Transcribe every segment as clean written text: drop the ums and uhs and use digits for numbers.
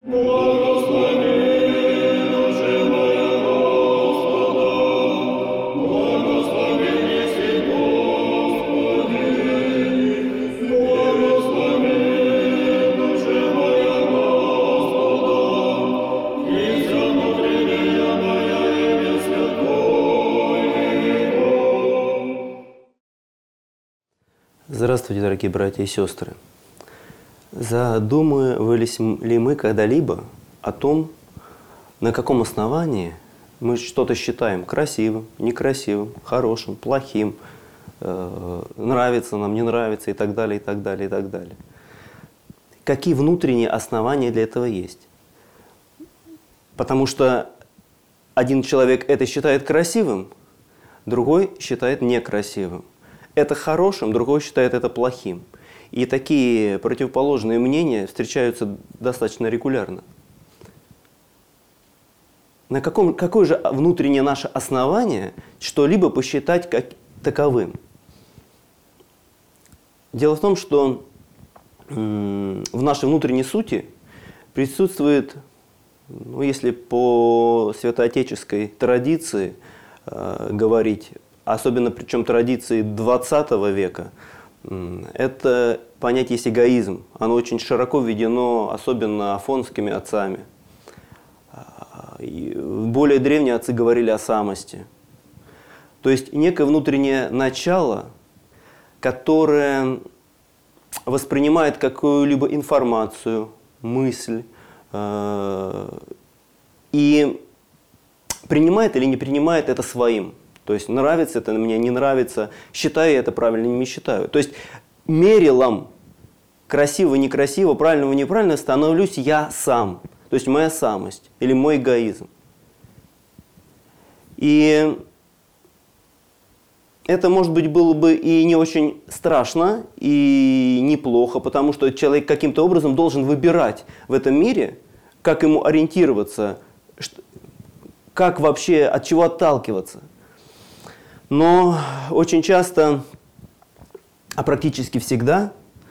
Здравствуйте, дорогие братья и сестры. Задумывались ли мы когда-либо о том, на каком основании мы что-то считаем красивым, некрасивым, хорошим, плохим, нравится нам, не нравится и так далее, и так далее, и так далее. Какие внутренние основания для этого есть? Потому что один человек это считает красивым, другой считает некрасивым. Это хорошим, другой считает это плохим. И такие противоположные мнения встречаются достаточно регулярно. Какое же внутреннее наше основание что-либо посчитать как таковым? Дело в том, что в нашей внутренней сути присутствует, если по святоотеческой традиции говорить, особенно причем традиции 20 века, это понятие есть эгоизм. Оно очень широко введено, особенно афонскими отцами. Более древние отцы говорили о самости. То есть некое внутреннее начало, которое воспринимает какую-либо информацию, мысль и принимает или не принимает это своим. То есть нравится это мне, не нравится, считаю я это правильным, не считаю. То есть мерилом красиво-некрасиво, правильного-неправильного становлюсь я сам. То есть моя самость или мой эгоизм. И это, может быть, было бы и не очень страшно, и неплохо, потому что человек каким-то образом должен выбирать в этом мире, как ему ориентироваться, как вообще, от чего отталкиваться. Но очень часто, а практически всегда,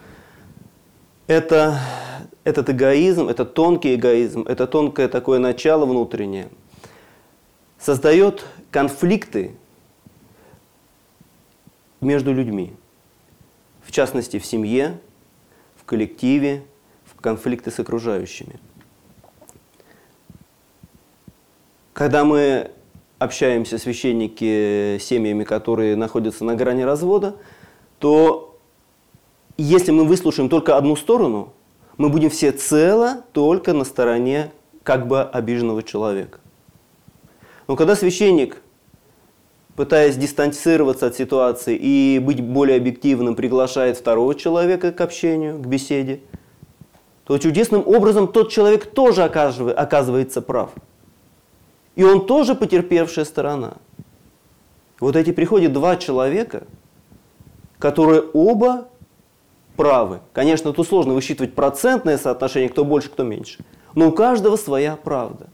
этот эгоизм, это тонкий эгоизм, это тонкое такое начало внутреннее, создает конфликты между людьми. В частности, в семье, в коллективе, в конфликты с окружающими. Когда мы общаемся священники с семьями, которые находятся на грани развода, то если мы выслушаем только одну сторону, мы будем всецело только на стороне как бы обиженного человека. Но когда священник, пытаясь дистанцироваться от ситуации и быть более объективным, приглашает второго человека к общению, к беседе, то чудесным образом тот человек тоже оказывается прав. И он тоже потерпевшая сторона. Вот эти приходят два человека, которые оба правы. Конечно, тут сложно высчитывать процентное соотношение, кто больше, кто меньше. Но у каждого своя правда.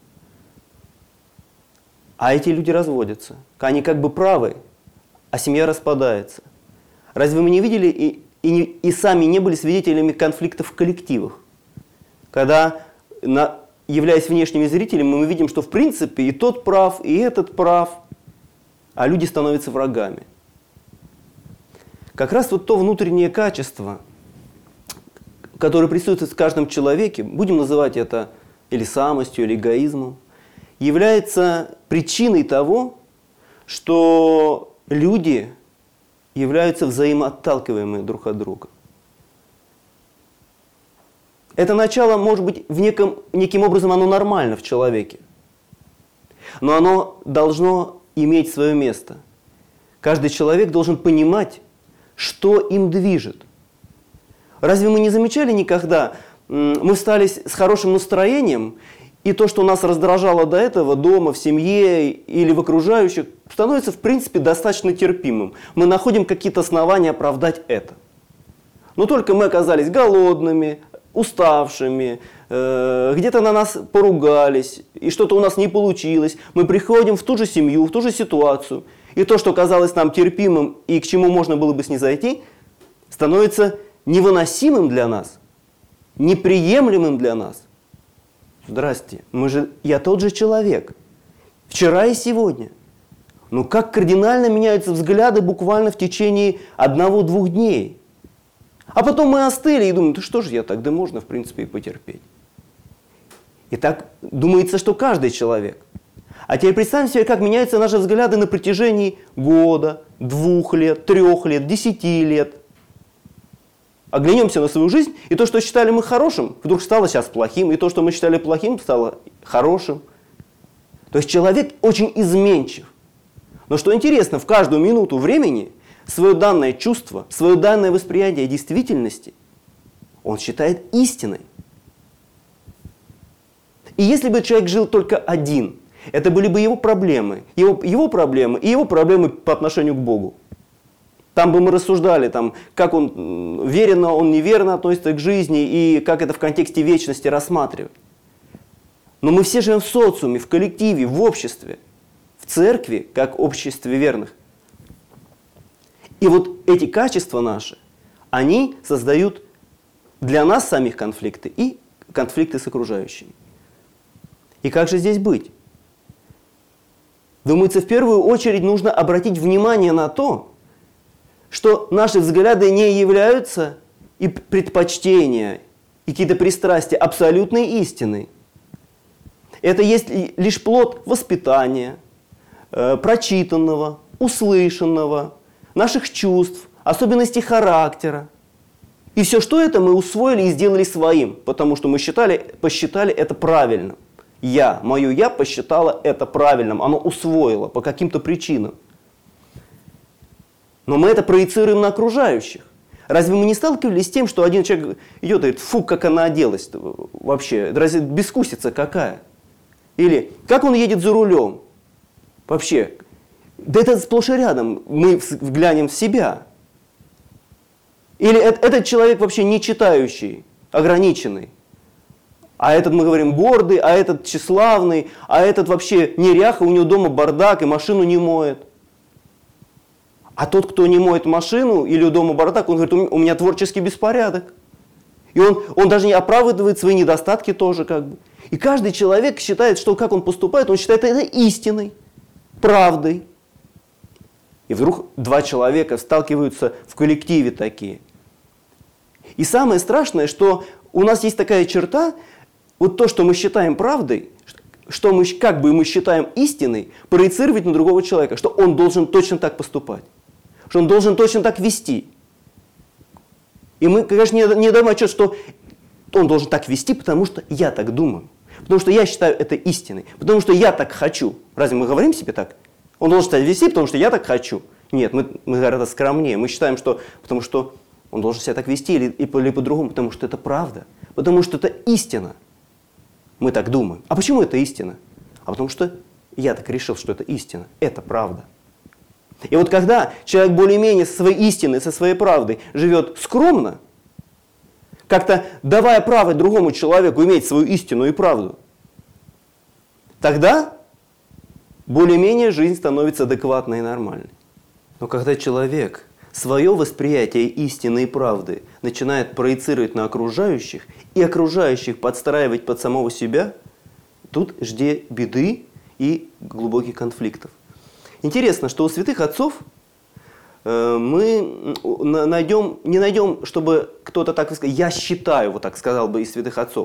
А эти люди разводятся. Они как бы правы, а семья распадается. Разве мы не видели и сами не были свидетелями конфликтов в коллективах? Когда являясь внешними зрителями, мы видим, что в принципе и тот прав, и этот прав, а люди становятся врагами. Как раз вот то внутреннее качество, которое присутствует в каждом человеке, будем называть это или самостью, или эгоизмом, является причиной того, что люди являются взаимоотталкиваемыми друг от друга. Это начало, может быть, неким образом оно нормально в человеке. Но оно должно иметь свое место. Каждый человек должен понимать, что им движет. Разве мы не замечали никогда, мы встали с хорошим настроением, и то, что нас раздражало до этого дома, в семье или в окружающих, становится, в принципе, достаточно терпимым. Мы находим какие-то основания оправдать это. Но только мы оказались голодными, уставшими, где-то на нас поругались, и что-то у нас не получилось. Мы приходим в ту же семью, в ту же ситуацию, и то, что казалось нам терпимым и к чему можно было бы снизойти, становится невыносимым для нас, неприемлемым для нас. Здрасте, я тот же человек. Вчера и сегодня. Но как кардинально меняются взгляды буквально в течение 1-2 дней. А потом мы остыли и думаем, да что же я так, да можно в принципе и потерпеть. И так думается, что каждый человек. А теперь представим себе, как меняются наши взгляды на протяжении года, 2 лет, 3 лет, 10 лет. Оглянемся на свою жизнь, и то, что считали мы хорошим, вдруг стало сейчас плохим, и то, что мы считали плохим, стало хорошим. То есть человек очень изменчив. Но что интересно, в каждую минуту времени свое данное чувство, свое данное восприятие действительности он считает истиной. И если бы человек жил только один, это были бы его проблемы, его проблемы и его проблемы по отношению к Богу. Там бы мы рассуждали, как он верно, он неверно относится к жизни и как это в контексте вечности рассматривать. Но мы все живем в социуме, в коллективе, в обществе, в церкви, как обществе верных. И вот эти качества наши, они создают для нас самих конфликты и конфликты с окружающими. И как же здесь быть? Думается, в первую очередь нужно обратить внимание на то, что наши взгляды не являются и предпочтения, и какие-то пристрастия абсолютной истиной. Это есть лишь плод воспитания, прочитанного, услышанного, наших чувств, особенностей характера. И все, что это мы усвоили и сделали своим, потому что мы посчитали это правильным. Мое я посчитало это правильным, оно усвоило по каким-то причинам. Но мы это проецируем на окружающих. Разве мы не сталкивались с тем, что один человек идет и говорит, фу, как она оделась вообще, разве бескусица какая? Или как он едет за рулем? Вообще, да это сплошь и рядом, мы взглянем в себя. Или этот человек вообще не читающий, ограниченный. А этот, мы говорим, гордый, а этот тщеславный, а этот вообще неряха, у него дома бардак и машину не моет. А тот, кто не моет машину или у дома бардак, он говорит, у меня творческий беспорядок. И он даже не оправдывает свои недостатки тоже как бы. И каждый человек считает, что как он поступает, он считает это истиной, правдой. И вдруг 2 человека сталкиваются в коллективе такие. И самое страшное, что у нас есть такая черта, вот то, что мы считаем правдой, что мы как бы мы считаем истиной, проецировать на другого человека, что он должен точно так поступать, что он должен точно так вести. И мы, конечно, не даем отчет, что он должен так вести, потому что я так думаю, потому что я считаю это истиной, потому что я так хочу. Разве мы говорим себе так? Он должен себя вести, потому что я так хочу. Нет, мы гораздо скромнее. Мы считаем, что потому что он должен себя так вести или по-другому, потому что это правда, потому что это истина. Мы так думаем. А почему это истина? А потому что я так решил, что это истина. Это правда. И вот когда человек более-менее со своей истиной, со своей правдой живет скромно, как-то давая право другому человеку иметь свою истину и правду, тогда более-менее жизнь становится адекватной и нормальной. Но когда человек свое восприятие истины и правды начинает проецировать на окружающих, и окружающих подстраивать под самого себя, тут жди беды и глубоких конфликтов. Интересно, что у святых отцов мы не найдем, чтобы кто-то так сказал, я считаю, вот так сказал бы из святых отцов.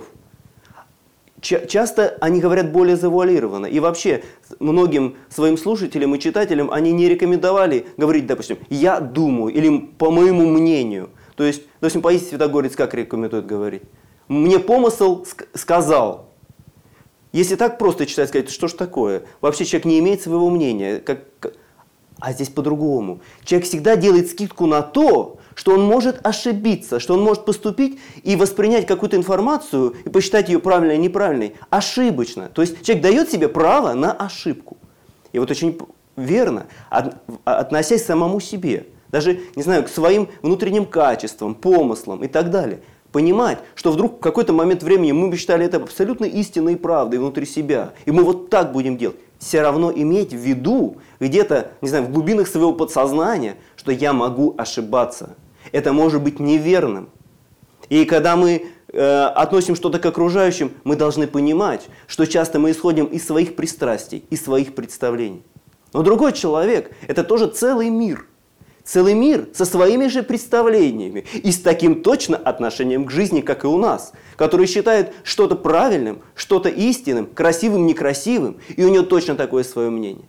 Часто они говорят более завуалированно. И вообще многим своим слушателям и читателям они не рекомендовали говорить, допустим, я думаю или по моему мнению. То есть, допустим, Паисий Святогорец как рекомендует говорить? Мне помысл сказал. Если так просто читать, сказать, что ж такое? Вообще человек не имеет своего мнения. А здесь по-другому. Человек всегда делает скидку на то, что он может ошибиться, что он может поступить и воспринять какую-то информацию и посчитать ее правильной или неправильной ошибочно. То есть человек дает себе право на ошибку. И вот очень верно, относясь к самому себе, даже, не знаю, к своим внутренним качествам, помыслам и так далее, понимать, что вдруг в какой-то момент времени мы считали это абсолютно истинной правдой внутри себя, и мы вот так будем делать. Все равно иметь в виду где-то, не знаю, в глубинах своего подсознания, что я могу ошибаться. Это может быть неверным. И когда мы относим что-то к окружающим, мы должны понимать, что часто мы исходим из своих пристрастий, из своих представлений. Но другой человек – это тоже целый мир. Целый мир со своими же представлениями и с таким точно отношением к жизни, как и у нас, который считает что-то правильным, что-то истинным, красивым, некрасивым, и у него точно такое свое мнение.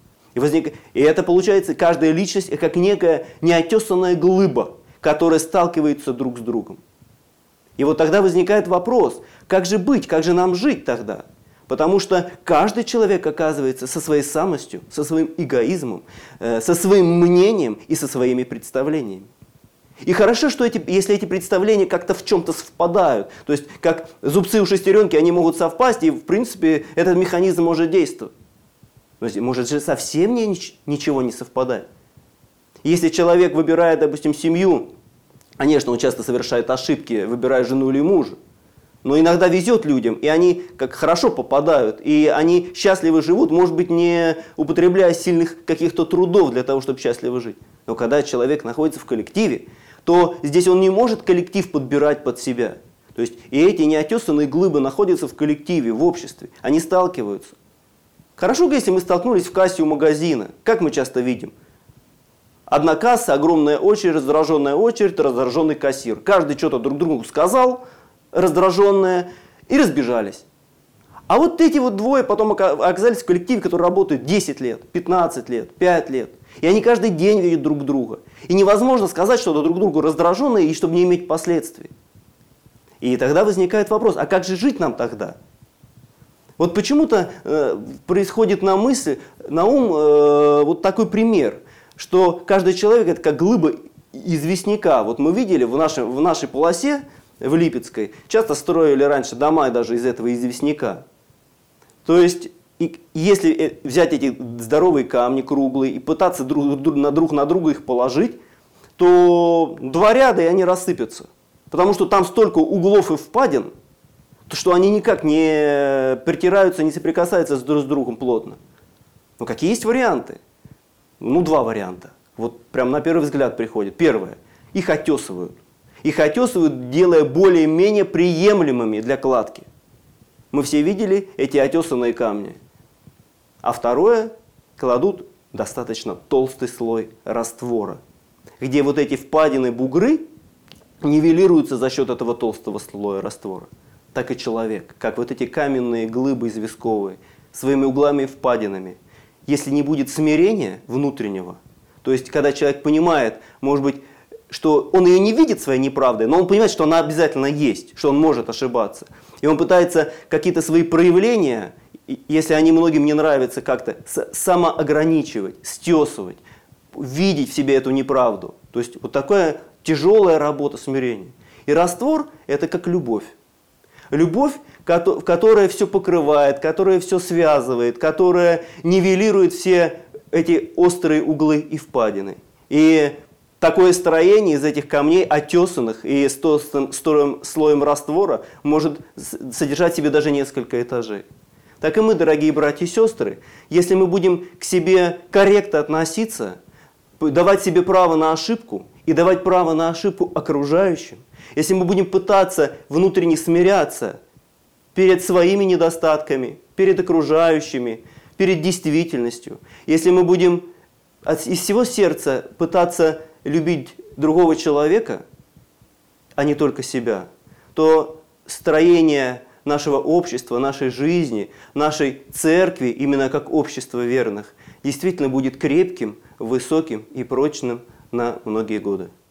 И это получается, каждая личность как некая неотесанная глыба, которая сталкивается друг с другом. И вот тогда возникает вопрос, как же быть, как же нам жить тогда? Потому что каждый человек оказывается со своей самостью, со своим эгоизмом, со своим мнением и со своими представлениями. И хорошо, что если эти представления как-то в чем-то совпадают, то есть как зубцы у шестеренки, они могут совпасть, и в принципе этот механизм может действовать. То есть, может же совсем ничего не совпадать. Если человек выбирает, допустим, семью, конечно, он часто совершает ошибки, выбирая жену или мужа, но иногда везет людям, и они как хорошо попадают, и они счастливо живут, может быть, не употребляя сильных каких-то трудов для того, чтобы счастливо жить. Но когда человек находится в коллективе, то здесь он не может коллектив подбирать под себя. То есть и эти неотесанные глыбы находятся в коллективе, в обществе, они сталкиваются. Хорошо, если мы столкнулись в кассе у магазина, как мы часто видим. Одна касса, огромная очередь, раздраженный кассир. Каждый что-то друг другу сказал, раздраженные, и разбежались. А вот эти вот двое потом оказались в коллективе, который работает 10 лет, 15 лет, 5 лет. И они каждый день видят друг друга. И невозможно сказать что-то друг другу раздраженное, и чтобы не иметь последствий. И тогда возникает вопрос, а как же жить нам тогда? Вот почему-то происходит на ум вот такой пример, что каждый человек это как глыба известняка. Вот мы видели в нашей полосе, в Липецкой, часто строили раньше дома даже из этого известняка. То есть, если взять эти здоровые камни круглые и пытаться друг на друга их положить, то 2 ряда и они рассыпятся. Потому что там столько углов и впадин, что они никак не притираются, не соприкасаются друг с другом плотно. Но какие есть варианты? 2 варианта. Вот прям на первый взгляд приходит. Первое. Их отесывают. Их отесывают, делая более-менее приемлемыми для кладки. Мы все видели эти отесанные камни. А второе, кладут достаточно толстый слой раствора, где вот эти впадины, бугры нивелируются за счет этого толстого слоя раствора. Так и человек, как вот эти каменные глыбы известковые, своими углами и впадинами. Если не будет смирения внутреннего, то есть когда человек понимает, может быть, что он ее не видит своей неправдой, но он понимает, что она обязательно есть, что он может ошибаться. И он пытается какие-то свои проявления, если они многим не нравятся, как-то самоограничивать, стесывать, видеть в себе эту неправду. То есть вот такая тяжелая работа смирения. И раствор – это как любовь. Любовь, которая все покрывает, которая все связывает, которая нивелирует все эти острые углы и впадины. И такое строение из этих камней, отесанных и с толстым слоем раствора, может содержать в себе даже несколько этажей. Так и мы, дорогие братья и сестры, если мы будем к себе корректно относиться, давать себе право на ошибку и давать право на ошибку окружающим, если мы будем пытаться внутренне смиряться перед своими недостатками, перед окружающими, перед действительностью, если мы будем из всего сердца пытаться любить другого человека, а не только себя, то строение нашего общества, нашей жизни, нашей церкви, именно как общество верных, действительно будет крепким, высоким и прочным на многие годы.